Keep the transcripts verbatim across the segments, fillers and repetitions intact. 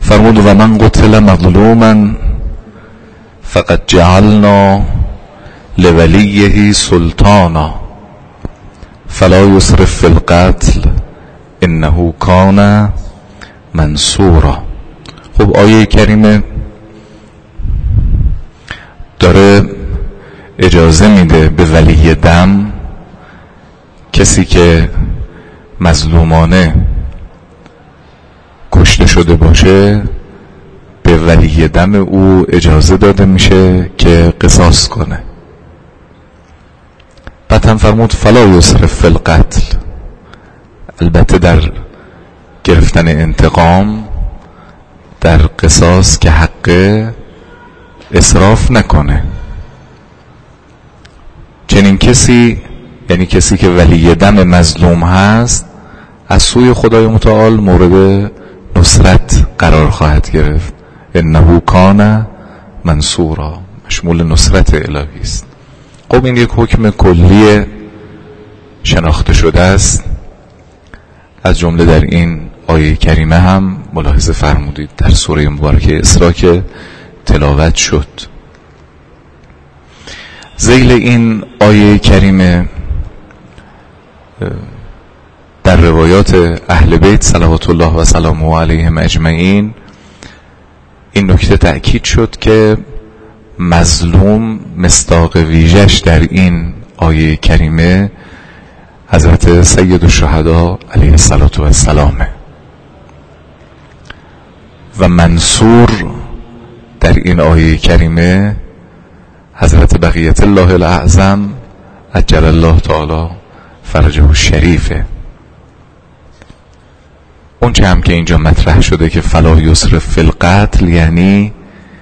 فرمود و من قتل مظلوما فقد جعلنا لولیه سلطانا فلا یسرف فی القتل انه کان منصورا. خب آیه کریمه داره اجازه میده به ولی دم، کسی که مظلومانه کشته شده باشه، به ولی دم او اجازه داده میشه که قصاص کنه. بعد هم فرمود فلا یسرف فی القتل، البته در گرفتن انتقام، در قصاص که حق اسراف نکنه. چنین کسی، یعنی کسی که ولی دم مظلوم هست، از سوی خدای متعال مورد نصرت قرار خواهد گرفت. انه کان منصورا، مشمول نصرت الهی است. خب این یک حکم کلی شناخته شده است، از جمله در این آیه کریمه هم ملاحظه فرمودید در سوره مبارکه اسراء که تلاوت شد. ذیل این آیه کریمه در روایات اهل بیت صلوات الله و سلامه علیهم اجمعین این نکته تأکید شد که مظلوم مصداق ویژش در این آیه کریمه حضرت سید الشهدا علیه السلام و منصور در این آیه کریمه حضرت بقیت الله الاعظم عجل الله تعالی فرجه الشریفه. اون چه هم که اینجا مطرح شده که فلا یسرف فی القتل، یعنی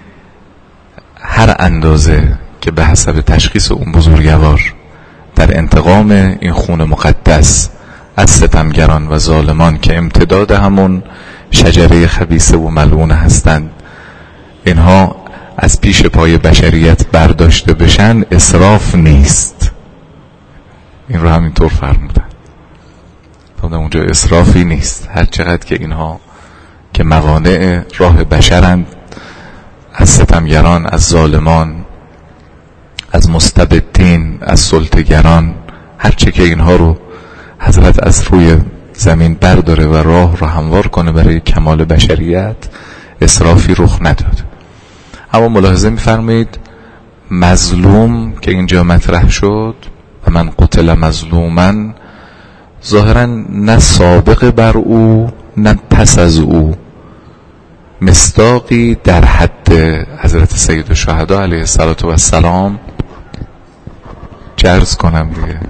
هر اندازه که به حسب تشخیص اون بزرگوار در انتقام این خون مقدس از ستمگران و ظالمان که امتداد همون شجره خبیثه و ملعونه هستند، اینها از پیش پای بشریت برداشته بشن، اسراف نیست. این رو همینطور فرمودن، فرمودن اونجا اسرافی نیست. هر چقدر که اینها که موانع راه بشرند، از ستمگران، از ظالمان، از مستبدین، از سلطه‌گران، هر چه که اینها رو حضرت از روی زمین برداره و راه رو هموار کنه برای کمال بشریت، اسرافی رخ نداد. اما ملاحظه می‌فرمایید مظلوم که اینجا مطرح شد و من قتل مظلوما، ظاهرا نه سابق بر او نه پس از او مصداقی در حد حضرت سید الشهدا علیه السلام چه عرض کنم دیگه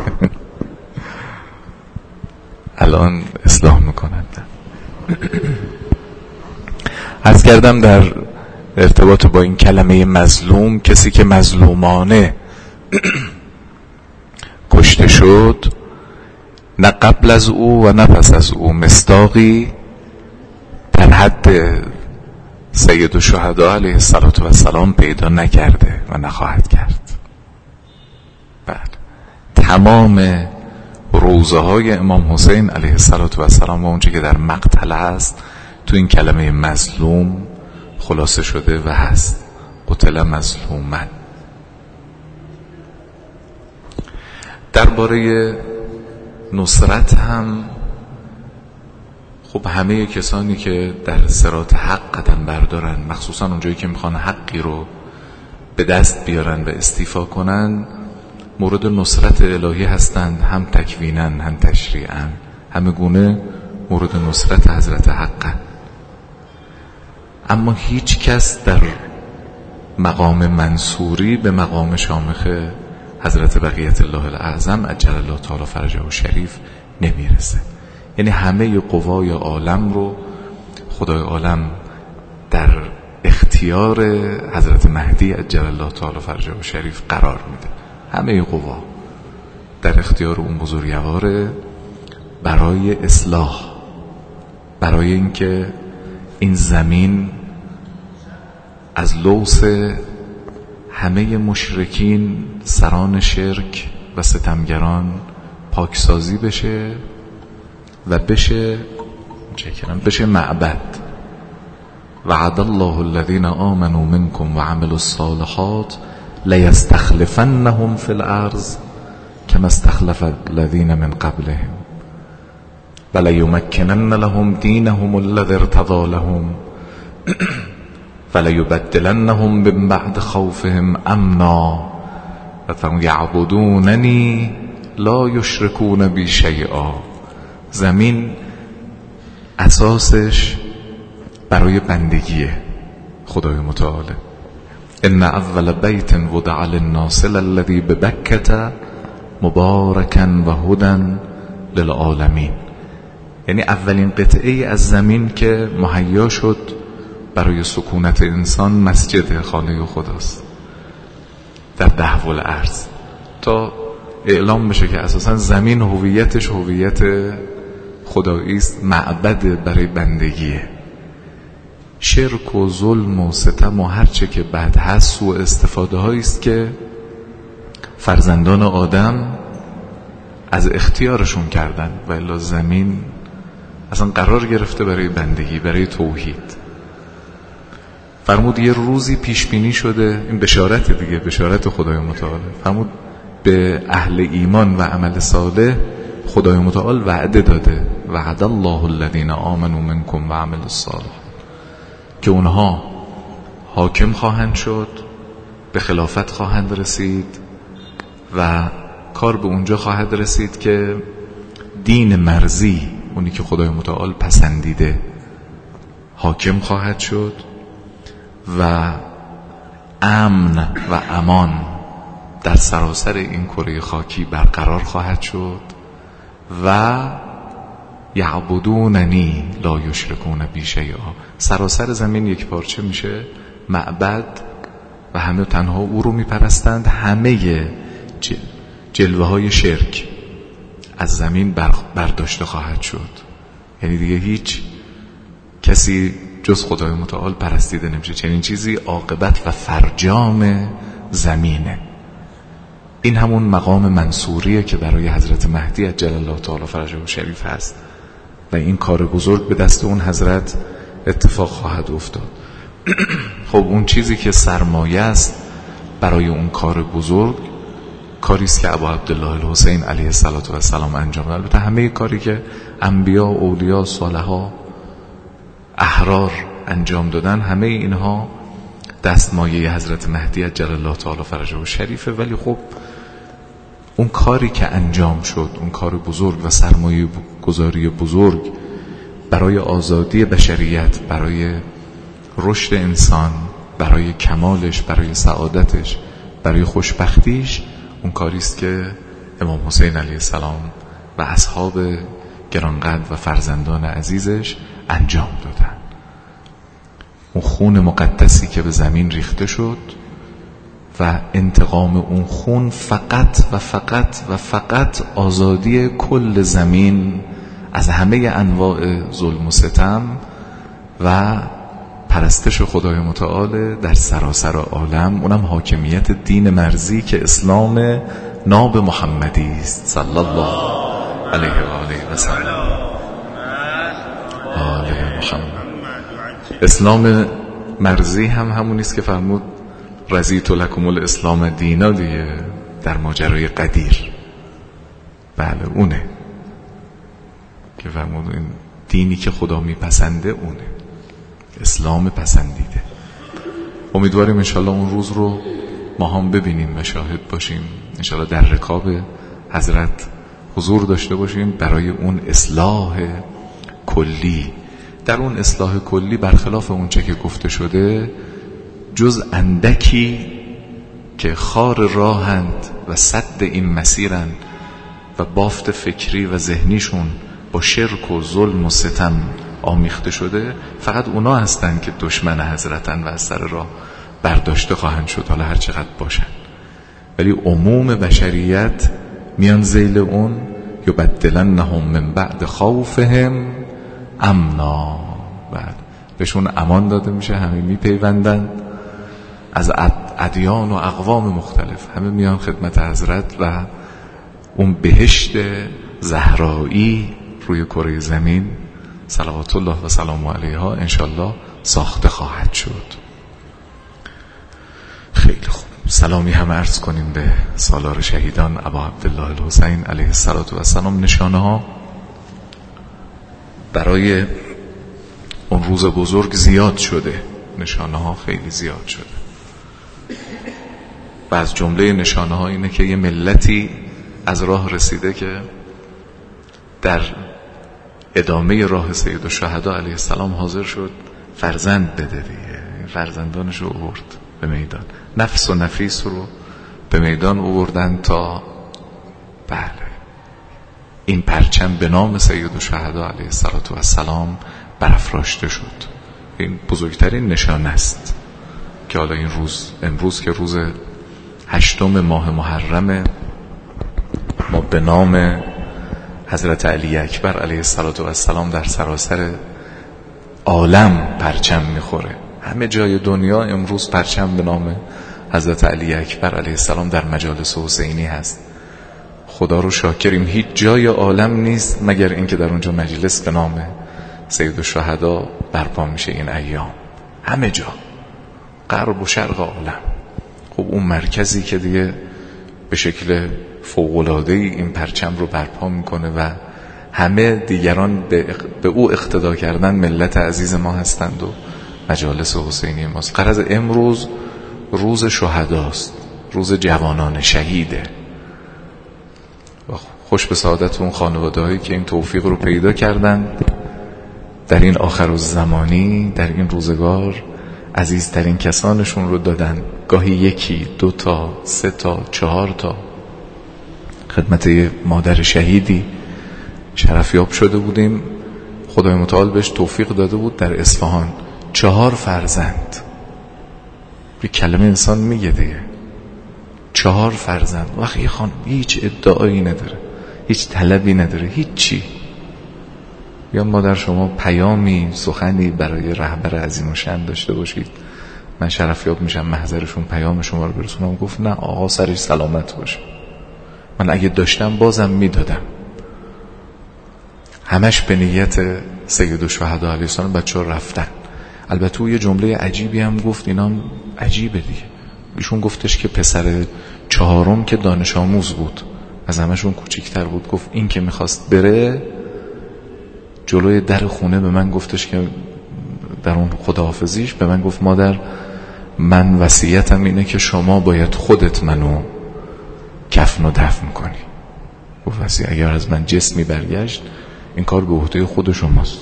الان اصلاح میکنند. عرض کردم در ارتباط با این کلمه مظلوم، کسی که مظلومانه کشته شد، نه قبل از او و نه پس از او مصداقی در حد سید الشهدا علیه السلام پیدا نکرده و نخواهد کرد. بعد تمام روزه های امام حسین علیه السلام و اونچه که در مقتل هست تو این کلمه مظلوم خلاصه شده و هست. قتل مظلوما. درباره نصرت هم خب همه کسانی که در صراط حق قدم بردارن، مخصوصا اونجایی که میخوان حقی رو به دست بیارن و استیفا کنن، مورد نصرت الهی هستند، هم تکویناً هم تشریعاً، همه گونه مورد نصرت حضرت حقن. اما هیچ کس در مقام منصوری به مقام شامخ حضرت بقیت الله الاعظم عجل الله تعالی فرجه الشریف نمیرسه. یعنی همه قوای عالم رو خدای عالم در اختیار حضرت مهدی عجل الله تعالی فرجه الشریف قرار میده. همه قوا در اختیار اون بزرگواره برای اصلاح، برای اینکه این زمین از لوث همه مشرکین، سران شرک و ستمگران پاکسازی بشه و بشه چکرم بشه معبد، وعد الله الذين آمنوا منكم وعملوا الصالحات لیستخلفنهم فی الارض كما استخلف الذين من قبلهم وليمكنن لهم دينهم الذي ارتضى لهم وليبدلنهم من بعد خوفهم امنا یعبدوننی لا یشرکون بی شیئا. زمین اساسش برای بندگیه خدای متعال. ان اول بیت وضع للناس الذی ببکة مبارکا و هدی للعالمین. یعنی اولین قطعه از زمین که مهیا شد برای سکونت انسان مسجد خانه خداست در دهو الارض، تا اعلام بشه که اساسا زمین هویتش هویت خدایی است، معبد برای بندگیه. شرک و ظلم و ستم و هر چه که بعد هست و استفاده هایی است که فرزندان آدم از اختیارشون کردن و الا زمین اصلا قرار گرفته برای بندگی، برای توحید. فرمود یه روزی پیش بینی شده، این بشارت دیگه، بشارت خدای متعال. فرمود به اهل ایمان و عمل صالح خدای متعال وعده داده، وعد الله الذین آمنوا منکم و عملوا الصالحات، که اونها حاکم خواهند شد، به خلافت خواهند رسید و کار به اونجا خواهد رسید که دین مرضی، اونی که خدای متعال پسندیده، حاکم خواهد شد و امن و امان در سراسر این کره خاکی برقرار خواهد شد و یعبدوننی لا یشرکون بی شیئا. سراسر زمین یک پارچه میشه، معبد، و همه تنها او رو میپرستند. همه جل... جلوه های شرک از زمین بر... برداشته خواهد شد. یعنی دیگه هیچ کسی جز خدای متعال پرستیده نمیشه. چنین چیزی عاقبت و فرجام زمینه. این همون مقام منصوریه که برای حضرت مهدی عجل الله تعالی فرجه شریف هست و این کار بزرگ به دست اون حضرت اتفاق خواهد افتاد. خب اون چیزی که سرمایه است برای اون کار بزرگ، کاری است که ابا عبدالله الحسین علیه السلام انجام داد. البته همه کاری که انبیا، اولیا، صالحا، احرار انجام دادن، همه اینها دستمایه حضرت مهدی عجل الله تعالی فرجه شریفه. ولی خب اون کاری که انجام شد، اون کار بزرگ و سرمایه گذاری بزرگ برای آزادی بشریت، برای رشد انسان، برای کمالش، برای سعادتش، برای خوشبختیش، اون کاری است که امام حسین علیه السلام و اصحاب گرانقدر و فرزندان عزیزش انجام دادن. اون خون مقدسی که به زمین ریخته شد و انتقام اون خون فقط و فقط و فقط آزادی کل زمین از همه انواع ظلم و ستم و پرستش خدای متعال در سراسر عالم، اونم حاکمیت دین مرضی که اسلام ناب محمدی است صلی الله علیه و آله و سلم. آله محمد. اسلام مرضی هم همون است که فرمود رضیت لکم الاسلام دینا دیگه، در ماجرای قدیر. بله اونه که فرمود این دینی که خدا میپسنده اونه، اسلام پسندیده. امیدواریم انشالله اون روز رو ما هم ببینیم و شاهد باشیم، انشالله در رکاب حضرت حضور داشته باشیم برای اون اصلاح کلی. در اون اصلاح کلی برخلاف اون چه که گفته شده، جز اندکی که خار راهند و سد این مسیرند و بافت فکری و ذهنیشون با شرک و ظلم و ستم آمیخته شده، فقط اونا هستن که دشمن حضرتن و از سر راه برداشته خواهند شد، حالا هر چقدر باشن. ولی عموم بشریت میان ذیل اون یبدلنهم من بعد خوفهم امنا، بعد بهشون امان داده میشه، همه میپیوندن از ادیان و اقوام مختلف، همه میان خدمت حضرت و اون بهشت زهرایی روی کره زمین صلوات الله و سلام علیها انشالله ساخته خواهد شد. خیلی خوب، سلامی هم عرض کنیم به سالار شهیدان ابا عبدالله الحسین علیه السلام. نشانه ها برای اون روز بزرگ زیاد شده، نشانه ها خیلی زیاد شده و از جمله نشانه ها اینه که یه ملتی از راه رسیده که در ادامه راه سید الشهدا علیه السلام حاضر شد فرزند بده دیگه. فرزندانش رو آورد به میدان، نفس و نفیس رو به میدان آوردن تا بله این پرچم به نام سید الشهدا علیه السلام برافراشته شد. این بزرگترین نشانه است که حالا این روز، امروز که روز هشتم ماه محرم، ما به نام حضرت علی اکبر علیه السلام در سراسر عالم پرچم میخوره. همه جای دنیا امروز پرچم به نام حضرت علی اکبر علیه السلام در مجالس حسینی هست. خدا رو شاکریم، هیچ جای عالم نیست مگر اینکه در اونجا مجلس به نام سید الشهدا برپا میشه این ایام. همه جا، غرب و شرق عالم. خب اون مرکزی که دیگه به شکل فوق‌العاده‌ای این پرچم رو برپا میکنه و همه دیگران به, به او اقتدا کردن ملت عزیز ما هستند و مجالس حسینی ماست. قرض امروز روز شهداست، روز جوانان شهیده و خوش به سعادت اون خانواده‌هایی که این توفیق رو پیدا کردند در این آخر الزمانی، در این روزگار عزیزترین کسانشون رو دادن، گاهی یکی، دو تا، سه تا، چهار تا. خدمت یه مادر شهیدی شرفیاب شده بودیم، خدای متعال بهش توفیق داده بود در اصفهان چهار فرزند. به کلمه انسان میگه دیگه، چهار فرزند. وقتی یه خانم هیچ ادعایی نداره، هیچ طلبی نداره، هیچ چی. یا مادر شما پیامی، سخنی برای رهبر عظیم الشأن داشته باشید، من شرفیاب میشم محضرشون پیام شما رو برسونم. گفت نه آقا سرش سلامت باشه، من اگه داشتم بازم میدادم. همش به نیت سید الشهدا علیه السلام. بچه ها رفتن. البته او یه جمله عجیبی هم گفت، اینا هم عجیبه دیگه. ایشون گفتش که پسر چهارم که دانش آموز بود، از همشون کوچیک‌تر بود، گفت این که میخواست بره جلوی در خونه به من گفتش که در اون خداحافظیش به من گفت مادر من وصیتم اینه که شما باید خودت منو کفن و دفن کنی. گفت وصیت اگر از من جسمی برگشت این کار به عهده خود شماست.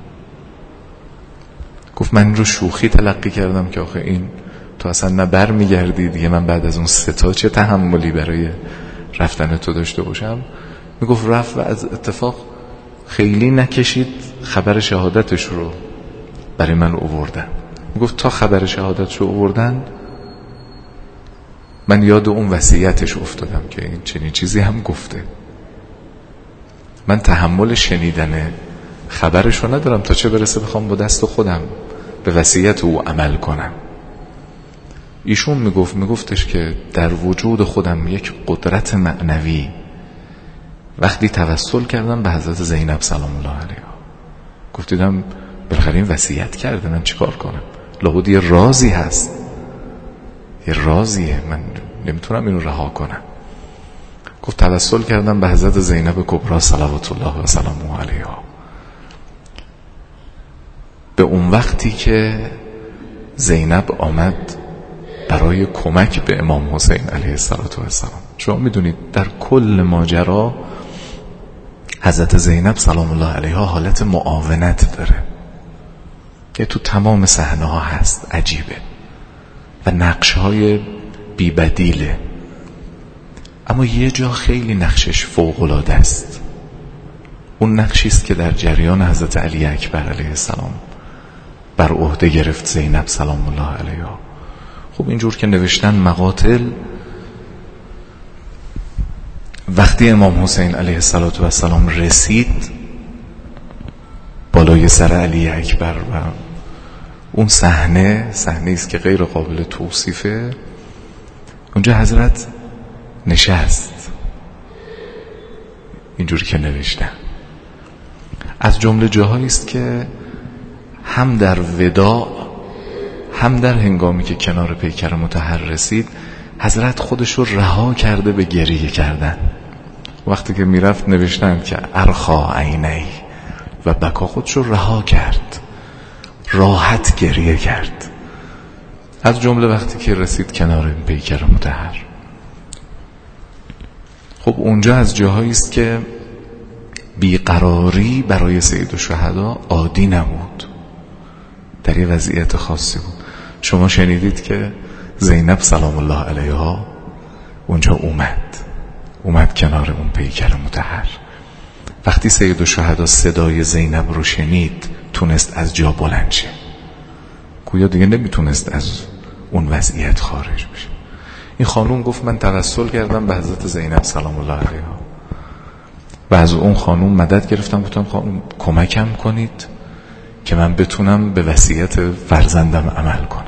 گفت من رو شوخی تلقی کردم که آخه این تو اصلا نه بر میگردی دیگه، من بعد از اون ستا چه تحملی برای رفتن تو داشته باشم. میگفت رفت و از اتفاق خیلی نکشید خبر شهادتش رو برای من آوردن. میگفت تا خبر شهادتش رو آوردن من یاد اون وصیتش افتادم که این چنین چیزی هم گفته. من تحمل شنیدن خبرش رو ندارم تا چه برسه بخوام با دست خودم به وصیت او عمل کنم. ایشون میگفت میگفتش که در وجود خودم یک قدرت معنوی وقتی توسل کردم به حضرت زینب سلام الله علیها، گفت دیدم بالاخره این وصیت کرده، من چیکار کنم؟ لابد یه رازی هست، یه رازیه، من نمیتونم اینو رها کنم. گفت توسل کردم به حضرت زینب کبرا صلوات الله و سلامه علیها. به اون وقتی که زینب آمد برای کمک به امام حسین علیه السلام. شما میدونید در کل ماجرا حضرت زینب سلام الله علیها حالت معاونت داره که تو تمام صحنه ها هست، عجیبه و نقش های بی بدیله. اما یه جا خیلی نقشش فوق العاده است. اون نقشیست که در جریان حضرت علی اکبر علیه السلام بر عهده گرفت زینب سلام الله علیها. خب اینجور که نوشتن مقاتل، وقتی امام حسین علیه السلام رسید بالای سر علی اکبر و اون صحنه صحنه است که غیر قابل توصیفه، اونجا حضرت نشست. اینجوری که نوشتن از جمله جاهایی است که هم در وداع هم در هنگامی که کنار پیکر مطهر رسید حضرت خودش رو رها کرده به گریه کردن. وقتی که میرفت نوشتن که ارخا عینی و بکا، خودش رو رها کرد، راحت گریه کرد. از جمله وقتی که رسید کنار پیکر مطهر. خب اونجا از جاهایی است که بیقراری برای سید الشهدا عادی نبود، در یه وضعیت خاصی بود. شما شنیدید که زینب سلام الله علیها اونجا اومد اومد کنار اون پیکر مطهر. وقتی سید الشهدا صدای زینب رو شنید تونست از جا بلند شه، گویا دیگه نمیتونست از اون وضعیت خارج بشه. این خانوم گفت من توسل کردم به حضرت زینب سلام الله علیها و از اون خانوم مدد گرفتم، گفتم خانوم کمکم کنید که من بتونم به وصیت فرزندم عمل کنم.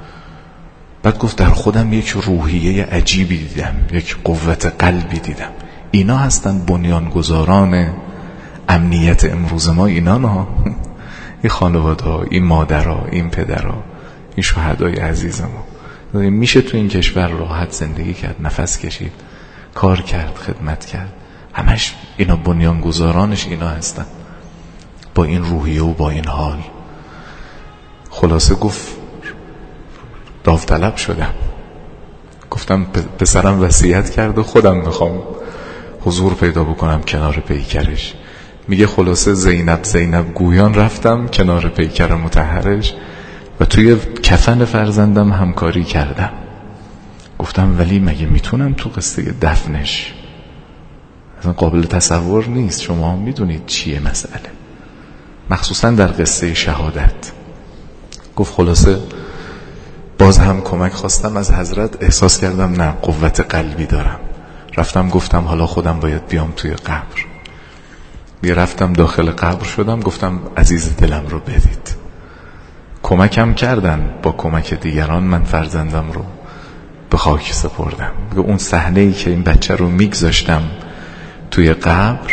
بعد گفت در خودم یک روحیه عجیبی دیدم، یک قوت قلبی دیدم. اینا هستن بنیانگذاران امنیت امروز ما، اینا نه این خانواده ها، این مادرها، این پدرها، این شهدای عزیز ما. میشه تو این کشور راحت زندگی کرد، نفس کشید، کار کرد، خدمت کرد. همش اینا بنیانگذارانش اینا هستن، با این روحیه و با این حال. خلاصه گفت داوطلب شدم، گفتم پسرم وصیت کرد و خودم میخوام حضور پیدا بکنم کنار پیکرش. میگه خلاصه زینب زینب گویان رفتم کنار پیکر مطهرش و توی کفن فرزندم همکاری کردم. گفتم ولی مگه میتونم تو قصه دفنش؟ اصلا قابل تصور نیست. شما میدونید چیه مسئله، مخصوصا در قصه شهادت. گفت خلاصه باز هم کمک خواستم از حضرت، احساس کردم نه قوت قلبی دارم. رفتم گفتم حالا خودم باید بیام توی قبر. بیا رفتم داخل قبر شدم، گفتم عزیز دلم رو بدید. کمکم کردن، با کمک دیگران من فرزندم رو به خاک سپردم. اون صحنه‌ای که این بچه رو میگذاشتم توی قبر،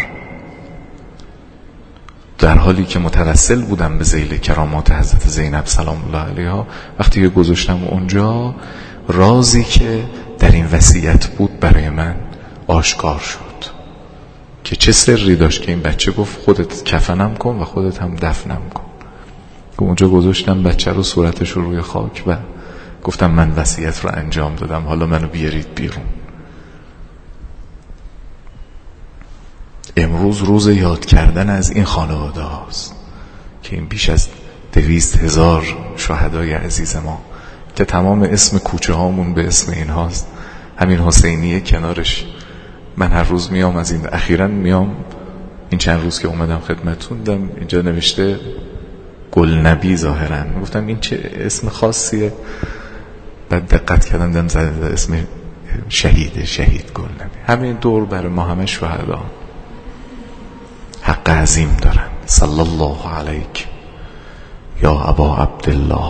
در حالی که متوسل بودم به ذیل کرامات حضرت زینب سلام الله علیها، وقتی که گذاشتم اونجا، رازی که در این وصیت بود برای من آشکار شد که چه سری داشت که این بچه گفت خودت کفنم کن و خودت هم دفنم کن. اونجا گذاشتم بچه رو، صورتش رو روی خاک و گفتم من وصیت رو انجام دادم، حالا منو بیارید بیرون. امروز روز یاد کردن از این خانواده هاست که این بیش از دویست هزار شهدای عزیز ما که تمام اسم کوچه هامون به اسم این هاست. همین حسینیه کنارش من هر روز میام، از این اخیراً میام، این چند روز که اومدم خدمتتون دیدم اینجا نوشته گل نبی ظاهراً. گفتم این چه اسم خاصیه؟ بعد دقت کردم دیدم زده اسم شهیده، شهید گل نبی. همین دور برای ما همه شهدا حق عظیم دارن. صلی الله علیک یا ابا عبدالله.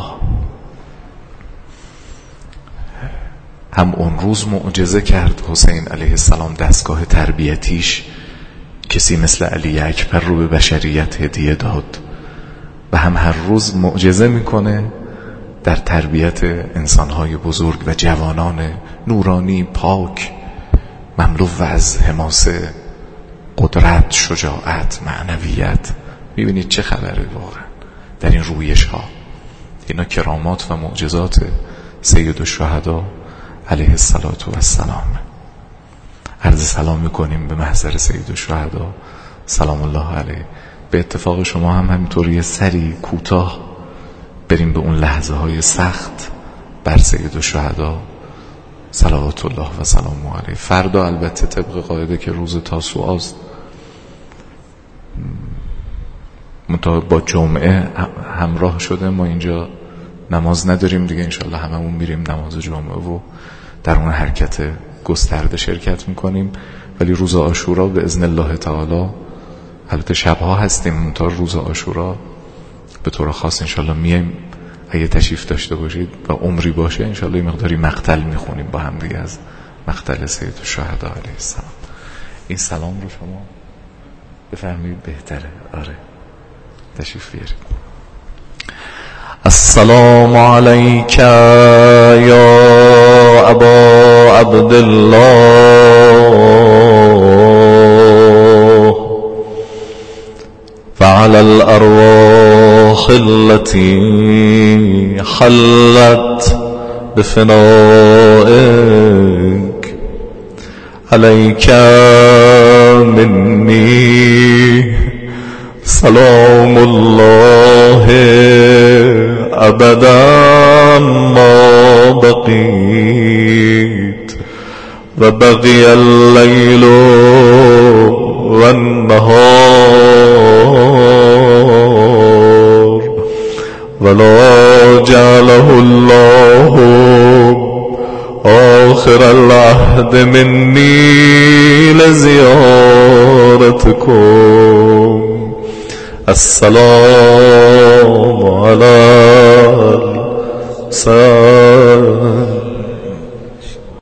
هم اون روز معجزه کرد حسین علیه السلام، دستگاه تربیتیش کسی مثل علی اکبر رو به بشریت هدیه داد، و هم هر روز معجزه میکنه در تربیت انسانهای بزرگ و جوانان نورانی پاک، مملو از حماسه، قدرت، شجاعت، معنویت. میبینید چه خبره واقعا در این رویش ها. اینا کرامات و معجزات سید الشهدا علیه السلام. عرض سلام میکنیم به محضر سید الشهدا سلام الله علیه. به اتفاق شما هم همینطوری سری کوتاه بریم به اون لحظه های سخت بر سید الشهدا صلوات الله و سلام علیه. فردا البته طبق قاعده که روز تاسوعاست، با جمعه همراه شده، ما اینجا نماز نداریم دیگه. انشالله هممون میریم نماز جمعه و در اون حرکت گسترده شرکت میکنیم. ولی روز عاشورا به اذن الله تعالی، البته شبها هستیم تا روز عاشورا به طور خاص انشالله میایم. اگه تشریف داشته باشید و عمری باشه انشالله یه مقداری مقتل میخونیم با هم دیگه از مقتل سید الشهدا علیه السلام. این سلام رو شما بفرمایید بهتره. آره تشریف بیارید. السلام عليك يا أبا عبد الله وعلى الأرواح التي حلت بفنائك عليك مني سلام الله أبدا ما بقيت وبقي الليل والنهار ولا جعله الله آخر العهد مني لزيارتكم. السلام على